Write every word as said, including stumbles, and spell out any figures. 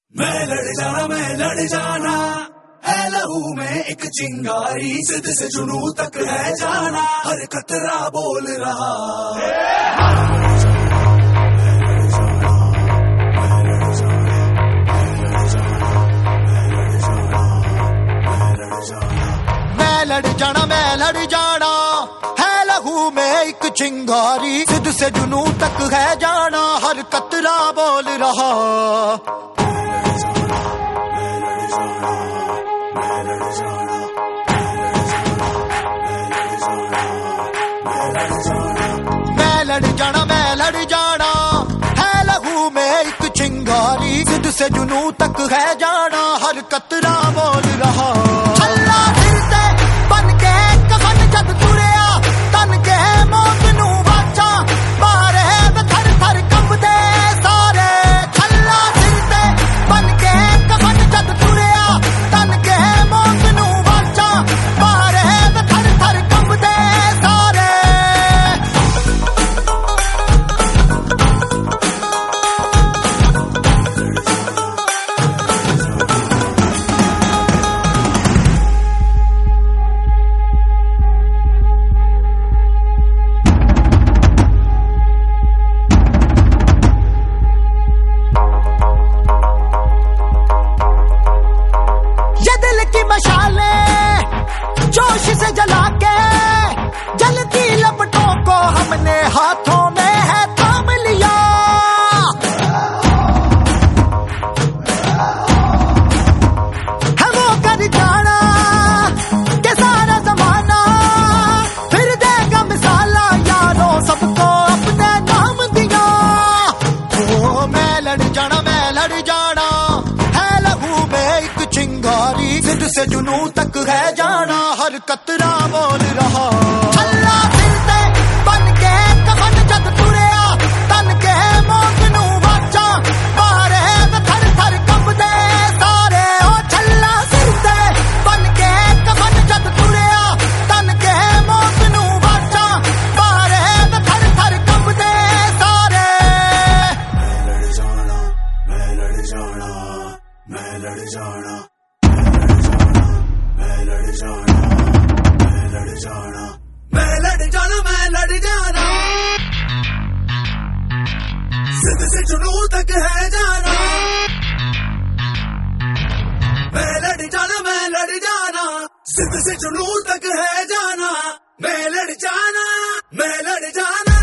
मैं लड़ जाना मैं लड़ जाना है लहू में एक चिंगारी, सिद्ध से जुनू तक है जाना, हर कतरा बोल रहा मैं लड़ जाना मैं लड़ जाना है लहू में एक चिंगारी, सिद्ध से जुनू तक है जाना, हर कतरा बोल रहा। मैं लड़ जाना मैं लड़ जाना है लहू में एक चिंगारी, सिद्ध से जुनू तक है जाना, हर कतरा बोल रहा। अल्लाह फिर से बन के कफन जब तुरिया, तन के मौत नू वाचा, बारे थर थर कंबदे सारे। अल्लाह फिर से बन के कफन जब तुरिया, तन के मौत नू वाचा, बारे थर थर कंबदे सारे। जोश से जला के जलती लपटों को हमने हाथों में है थाम लिया। है वो कर जाना के सारा जमाना फिर देगा मिसाला, यारों सबको अपने नाम दिया। ओ मैं लड़ जाना मैं लड़ जाना है लहू में एक चिंगारी, सिद्ध से जुनू तक है जाना, हर कतरा बोल रहा। अल्लाह फिर से बन के कफन जब तुरिया, तन के मौत नू वाचा, बारे थर थर कंबदे सारे। ओ छल्ला फिर से बन के कफन जब तुरिया, तन के मौत नू वाचा, बारे थर थर कंबदे सारे। मैं लड़ जाना मैं लड़ जाना मैं लड़ जाना मैं लड़ जाना मैं लड़ जाना मैं लड़ जाना, सिद्ध से जुनू तक है जाना। मैं लड़ जाना मैं लड़ जाना, सिद्ध से जुनू तक है जाना, मैं लड़ जाना मैं लड़ जाना।